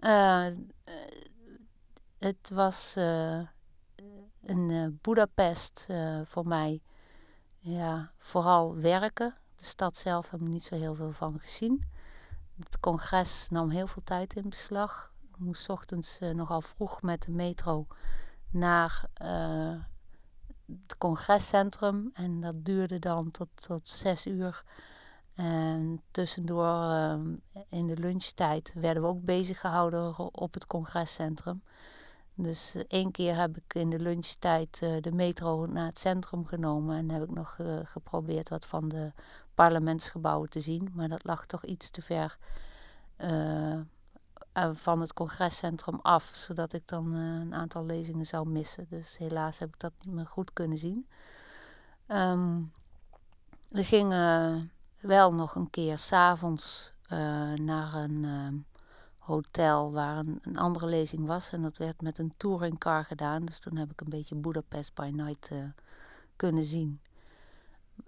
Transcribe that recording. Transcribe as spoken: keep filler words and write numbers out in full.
Uh, het was uh, in uh, Boedapest uh, voor mij ja, vooral werken. De stad zelf heb ik niet zo heel veel van gezien. Het congres nam heel veel tijd in beslag. Ik moest 's ochtends uh, nogal vroeg met de metro naar uh, het congrescentrum. En dat duurde dan tot, tot zes uur. En tussendoor uh, in de lunchtijd werden we ook bezig gehouden op het congrescentrum. Dus uh, één keer heb ik in de lunchtijd uh, de metro naar het centrum genomen. En heb ik nog uh, geprobeerd wat van de parlementsgebouwen te zien. Maar dat lag toch iets te ver uh, van het congrescentrum af. Zodat ik dan uh, een aantal lezingen zou missen. Dus helaas heb ik dat niet meer goed kunnen zien. Um, we gingen wel nog een keer 's avonds uh, naar een uh, hotel waar een, een andere lezing was. En dat werd met een touringcar gedaan. Dus toen heb ik een beetje Budapest by Night uh, kunnen zien.